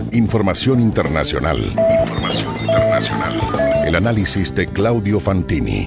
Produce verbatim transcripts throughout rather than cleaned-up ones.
Información internacional. Información internacional. El análisis de Claudio Fantini.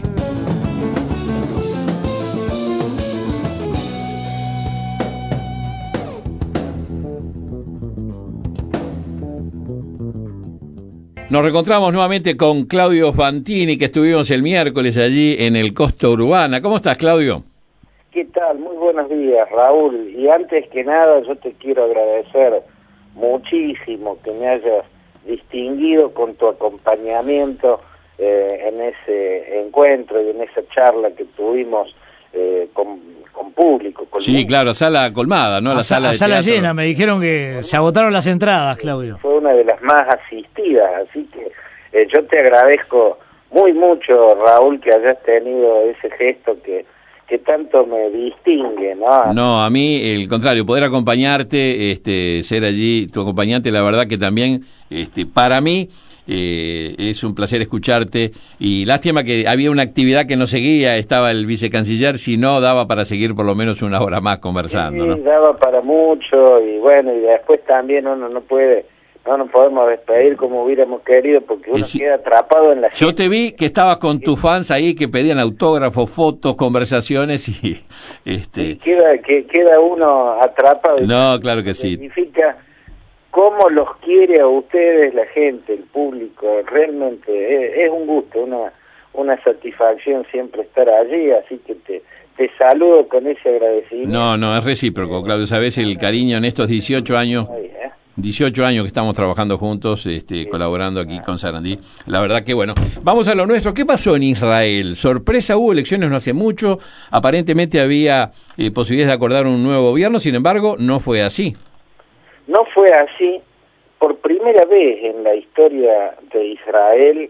Nos reencontramos nuevamente con Claudio Fantini, que estuvimos el miércoles allí en el Costa Urbana. ¿Cómo estás, Claudio? ¿Qué tal? Muy buenos días, Raúl. Y antes que nada, yo te quiero agradecer muchísimo que me hayas distinguido con tu acompañamiento eh, en ese encuentro y en esa charla que tuvimos eh, con, con público. Con sí, mundo. Claro, sala colmada, ¿no? A, la sala, a de sala teatro. llena, me dijeron que se agotaron las entradas, Claudio. Fue una de las más asistidas, así que eh, yo te agradezco muy mucho, Raúl, que hayas tenido ese gesto que que tanto me distingue, ¿no? No, a mí, el contrario, poder acompañarte, este, ser allí tu acompañante, la verdad que también, este, para mí, eh, es un placer escucharte, y lástima que había una actividad que no seguía, estaba el vicecanciller, si no, daba para seguir por lo menos una hora más conversando, sí, ¿no? Daba para mucho, y bueno, y después también uno no puede... No nos podemos despedir como hubiéramos querido porque uno sí, queda atrapado en la Yo gente. te vi que estabas con tus fans ahí que pedían autógrafos, fotos, conversaciones y... este y queda, que, queda uno atrapado. No, claro que sí. Significa cómo los quiere a ustedes la gente, el público. Realmente es, es un gusto, una, una satisfacción siempre estar allí, así que te... Te saludo con ese agradecimiento. No, no, es recíproco, Claudio. Sabes el cariño en estos dieciocho años... dieciocho años que estamos trabajando juntos, este, colaborando aquí con Sarandí. La verdad que bueno. Vamos a lo nuestro. ¿Qué pasó en Israel? Sorpresa, hubo elecciones no hace mucho. Aparentemente había eh, posibilidades de acordar un nuevo gobierno, sin embargo, no fue así. No fue así. Por primera vez en la historia de Israel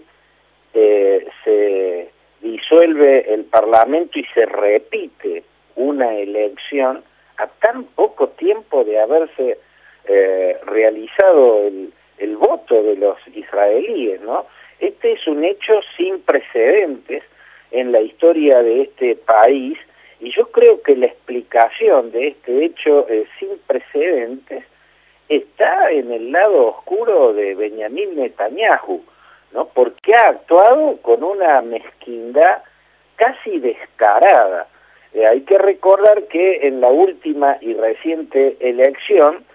eh, se disuelve el Parlamento y se repite una elección a tan poco tiempo de haberse Eh, realizado el, el voto de los israelíes, ¿no? Este es un hecho sin precedentes en la historia de este país, y yo creo que la explicación de este hecho eh, sin precedentes está en el lado oscuro de Benjamín Netanyahu, ¿no? Porque ha actuado con una mezquindad casi descarada. Eh, hay que recordar que en la última y reciente elección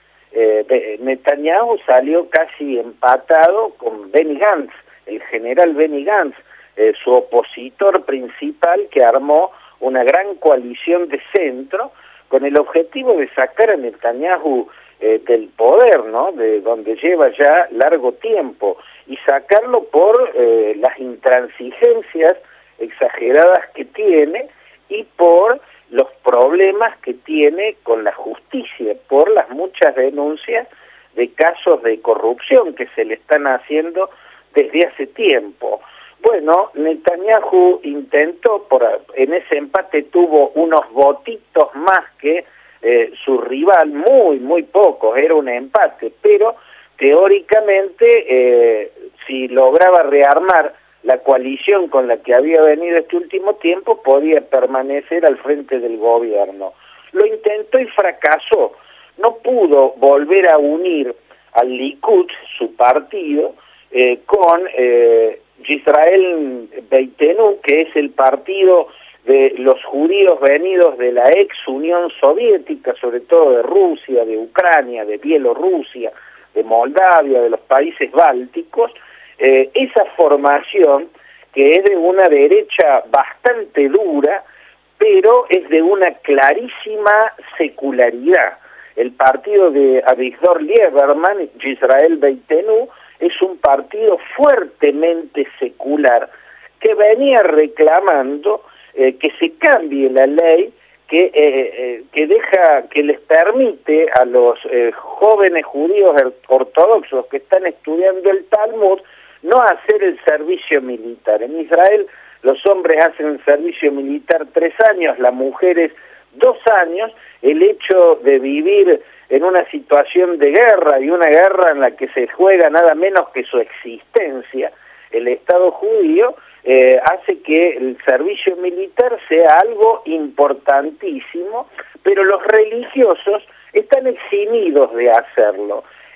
Eh, Netanyahu salió casi empatado con Benny Gantz, el general Benny Gantz, eh, su opositor principal, que armó una gran coalición de centro con el objetivo de sacar a Netanyahu eh, del poder, ¿no? De donde lleva ya largo tiempo, y sacarlo por eh, las intransigencias exageradas que tiene y por los problemas que tiene con la justicia, por las muchas denuncias de casos de corrupción que se le están haciendo desde hace tiempo. Bueno, Netanyahu intentó, por, en ese empate tuvo unos votitos más que eh, su rival, muy, muy pocos, era un empate, pero teóricamente eh, si lograba rearmar la coalición con la que había venido este último tiempo, podía permanecer al frente del gobierno. Lo intentó y fracasó. No pudo volver a unir al Likud, su partido, eh, con eh, Yisrael Beitenu, que es el partido de los judíos venidos de la ex Unión Soviética, sobre todo de Rusia, de Ucrania, de Bielorrusia, de Moldavia, de los países bálticos. Eh, esa formación, que es de una derecha bastante dura, pero es de una clarísima secularidad. El partido de Avigdor Lieberman, Yisrael Beitenu, es un partido fuertemente secular que venía reclamando eh, que se cambie la ley que eh, eh, que deja que les permite a los eh, jóvenes judíos ortodoxos que están estudiando el Talmud no hacer el servicio militar. En Israel los hombres hacen el servicio militar tres años, las mujeres dos años. El hecho de vivir en una situación de guerra, y una guerra en la que se juega nada menos que su existencia, el Estado judío, eh, hace que el servicio militar sea algo importantísimo, pero los religiosos están eximidos de hacerlo.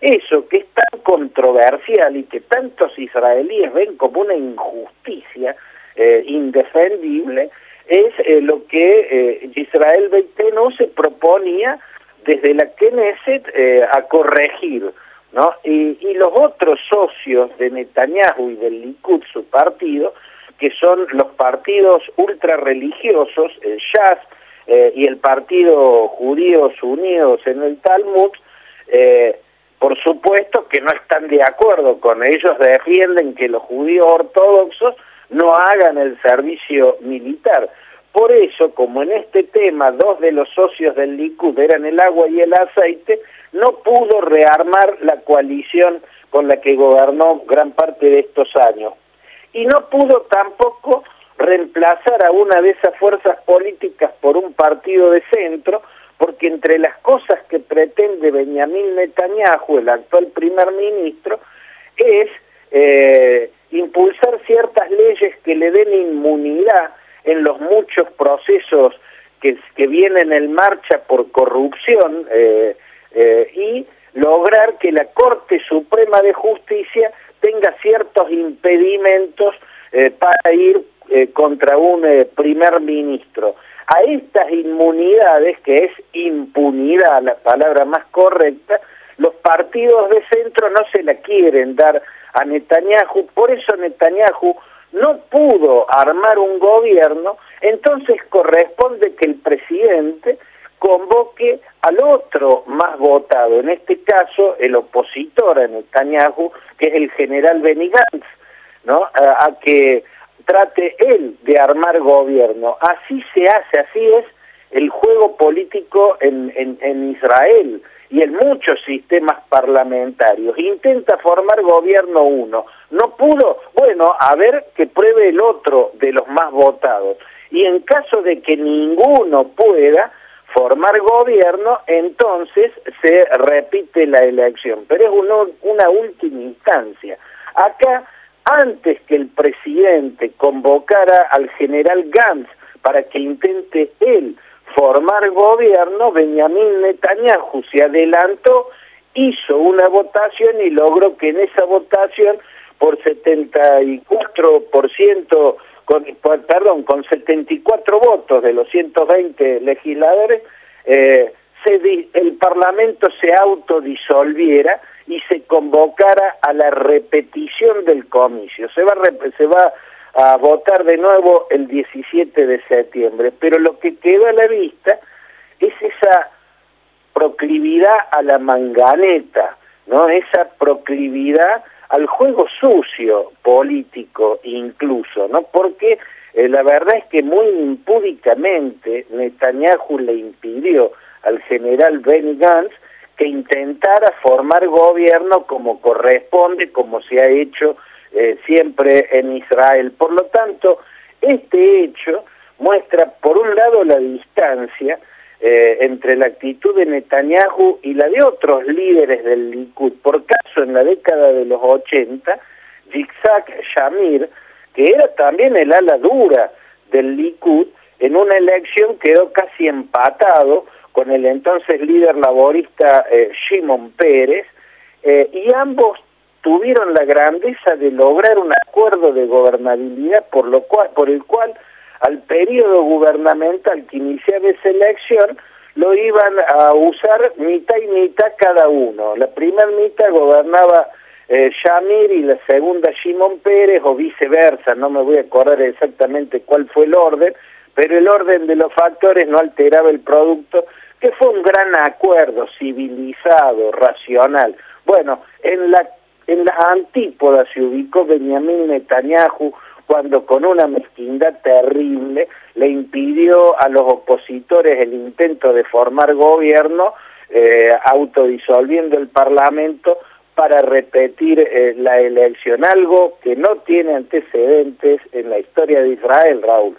eso que es tan controversial y que tantos israelíes ven como una injusticia eh, indefendible, es eh, lo que eh, Israel Beitenu se proponía desde la Knesset eh, a corregir, ¿no? Y, y los otros socios de Netanyahu y del Likud, su partido, que son los partidos ultrarreligiosos, el Shas eh, y el Partido Judíos Unidos en el Talmud, eh, por supuesto que no están de acuerdo con ellos, defienden que los judíos ortodoxos no hagan el servicio militar. Por eso, como en este tema dos de los socios del Likud eran el agua y el aceite, no pudo rearmar la coalición con la que gobernó gran parte de estos años. Y no pudo tampoco reemplazar a una de esas fuerzas políticas por un partido de centro, porque entre las cosas que pretende Benjamín Netanyahu, el actual primer ministro, es eh, impulsar ciertas leyes que le den inmunidad en los muchos procesos que, que vienen en marcha por corrupción eh, eh, y lograr que la Corte Suprema de Justicia tenga ciertos impedimentos eh, para ir eh, contra un eh, primer ministro. A estas inmunidades, que es impunidad la palabra más correcta, los partidos de centro no se la quieren dar a Netanyahu, por eso Netanyahu no pudo armar un gobierno, entonces corresponde que el presidente convoque al otro más votado, en este caso el opositor a Netanyahu, que es el general Benny Gantz, ¿no? A, a que trate él de armar gobierno. Así se hace, así es el juego político en, en, en Israel y en muchos sistemas parlamentarios. Intenta formar gobierno uno, no pudo, bueno, a ver que pruebe el otro de los más votados. Y en caso de que ninguno pueda formar gobierno, entonces se repite la elección, pero es uno, una última instancia. Acá, antes que el presidente convocara al general Gantz para que intente él formar gobierno, Benjamín Netanyahu se adelantó, hizo una votación y logró que en esa votación, por setenta y cuatro por ciento, con, perdón, con setenta y cuatro votos de los ciento veinte legisladores, eh, se di, el Parlamento se autodisolviera y se convocara a la repetición del comicio. Se va, se va a votar de nuevo el diecisiete de septiembre, pero lo que queda a la vista es esa proclividad a la manganeta, ¿no? Esa proclividad al juego sucio político incluso, ¿no? Porque eh, la verdad es que muy impúdicamente Netanyahu le impidió al general Benny Gantz que intentara formar gobierno como corresponde, como se ha hecho eh, siempre en Israel. Por lo tanto, este hecho muestra, por un lado, la distancia eh, entre la actitud de Netanyahu y la de otros líderes del Likud. Por caso, en la década de los ochenta, Yitzhak Shamir, que era también el ala dura del Likud, en una elección quedó casi empatado con el entonces líder laborista eh, Shimon Peres, eh, y ambos tuvieron la grandeza de lograr un acuerdo de gobernabilidad por lo cual, por el cual al periodo gubernamental que iniciaba esa elección lo iban a usar mitad y mitad cada uno. La primera mitad gobernaba eh, Shamir y la segunda Shimon Peres, o viceversa, no me voy a acordar exactamente cuál fue el orden, pero el orden de los factores no alteraba el producto, que fue un gran acuerdo civilizado, racional. Bueno, en la en las antípodas se ubicó Benjamín Netanyahu cuando con una mezquindad terrible le impidió a los opositores el intento de formar gobierno, eh, autodisolviendo el Parlamento para repetir eh, la elección, algo que no tiene antecedentes en la historia de Israel, Raúl.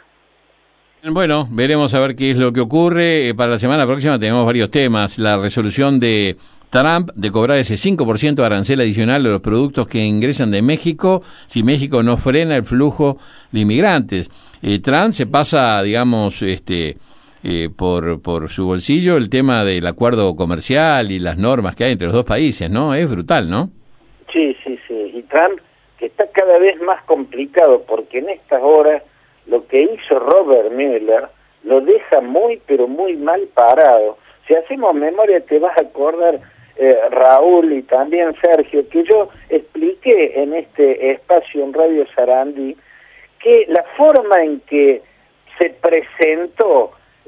Bueno, veremos a ver qué es lo que ocurre. Eh, para la semana próxima tenemos varios temas. La resolución de Trump de cobrar ese cinco por ciento de arancel adicional de los productos que ingresan de México si México no frena el flujo de inmigrantes. Eh, Trump se pasa, digamos, este eh, por, por su bolsillo el tema del acuerdo comercial y las normas que hay entre los dos países, ¿no? Es brutal, ¿no? Sí, sí, sí. Y Trump, que está cada vez más complicado, porque en estas horas lo que hizo Robert Mueller lo deja muy, pero muy mal parado. Si hacemos memoria, te vas a acordar, eh, Raúl y también Sergio, que yo expliqué en este espacio en Radio Sarandí que la forma en que se presentó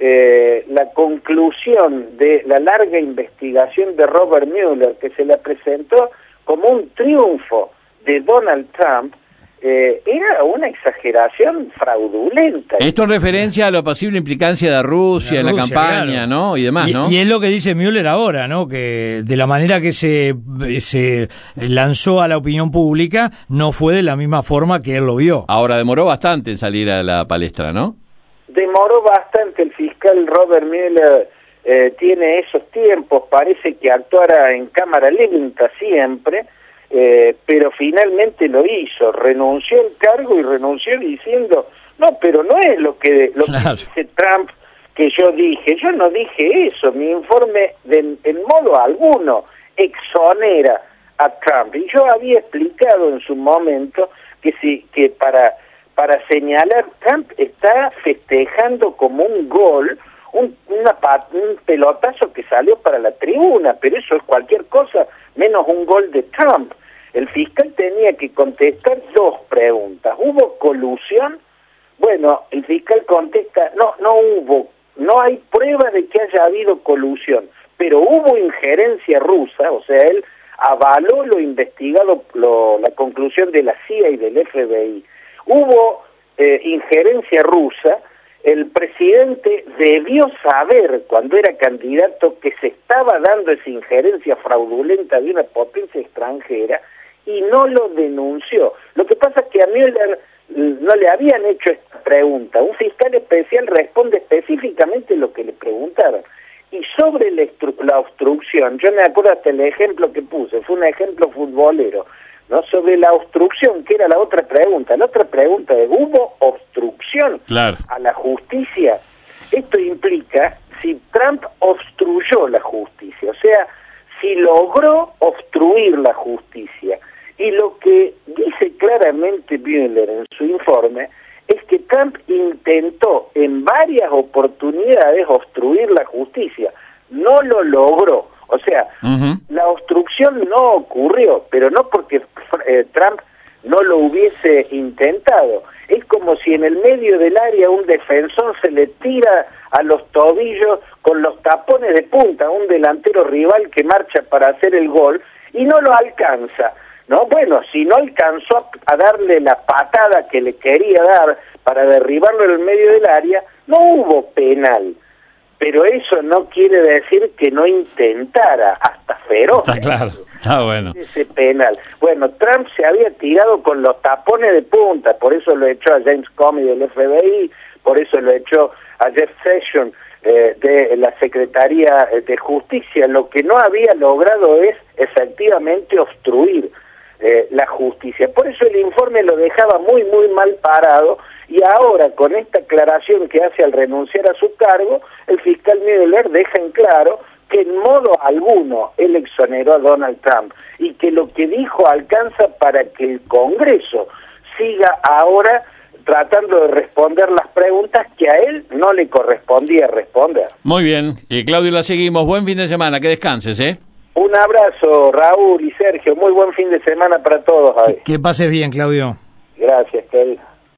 eh, la conclusión de la larga investigación de Robert Mueller, que se la presentó como un triunfo de Donald Trump, eh, era una exageración fraudulenta. Esto en referencia a la posible implicancia de Rusia en la Rusia, campaña, claro. ¿no? Y demás, y, ¿no? Y es lo que dice Mueller ahora, ¿no? Que de la manera que se, se lanzó a la opinión pública, no fue de la misma forma que él lo vio. Ahora, demoró bastante en salir a la palestra, ¿no? Demoró bastante. El fiscal Robert Mueller eh, tiene esos tiempos, parece que actuara en cámara lenta siempre, eh, pero finalmente lo hizo, renunció al cargo y renunció diciendo, no, pero no es lo que lo Claro. que dice Trump que yo dije, yo no dije eso, mi informe de, en modo alguno exonera a Trump, y yo había explicado en su momento que si que para para señalar, Trump está festejando como un gol, un, una, un pelotazo que salió para la tribuna, pero eso es cualquier cosa menos un gol de Trump. El fiscal tenía que contestar dos preguntas. ¿Hubo colusión? Bueno, el fiscal contesta, no, no hubo, no hay prueba de que haya habido colusión, pero hubo injerencia rusa, o sea, él avaló lo investigado, lo, la conclusión de la C I A y del F B I. Hubo eh, injerencia rusa, el presidente debió saber cuando era candidato que se estaba dando esa injerencia fraudulenta de una potencia extranjera y no lo denunció. Lo que pasa es que a Mueller no le habían hecho esta pregunta. Un fiscal especial responde específicamente lo que le preguntaron. Y sobre la, la obstrucción, yo me acuerdo hasta el ejemplo que puse, fue un ejemplo futbolero, ¿no? Sobre la obstrucción, que era la otra pregunta. La otra pregunta es, ¿hubo obstrucción Claro. a la justicia? Esto implica si Trump obstruyó la justicia, o sea, si logró obstruir la justicia. Y lo que dice claramente Mueller en su informe es que Trump intentó en varias oportunidades obstruir la justicia. No lo logró. O sea, uh-huh. la obstrucción no ocurrió, pero no porque eh, Trump no lo hubiese intentado. Es como si en el medio del área un defensor se le tira a los tobillos con los tapones de punta a un delantero rival que marcha para hacer el gol y no lo alcanza, ¿no? Bueno, si no alcanzó a darle la patada que le quería dar para derribarlo en el medio del área, no hubo penal. Pero eso no quiere decir que no intentara, hasta feroz. Está claro, está bueno. Ese penal. Bueno, Trump se había tirado con los tapones de punta, por eso lo echó a James Comey del F B I, por eso lo echó a Jeff Sessions eh, de la Secretaría de Justicia. Lo que no había logrado es efectivamente obstruir eh, la justicia. Por eso el informe lo dejaba muy, muy mal parado. Y ahora, con esta aclaración que hace al renunciar a su cargo, el fiscal Mueller deja en claro que en modo alguno él exoneró a Donald Trump y que lo que dijo alcanza para que el Congreso siga ahora tratando de responder las preguntas que a él no le correspondía responder. Muy bien, y Claudio, la seguimos. Buen fin de semana, que descanses, ¿eh? Un abrazo, Raúl y Sergio. Muy buen fin de semana para todos. Que, que pases bien, Claudio. Gracias, querido.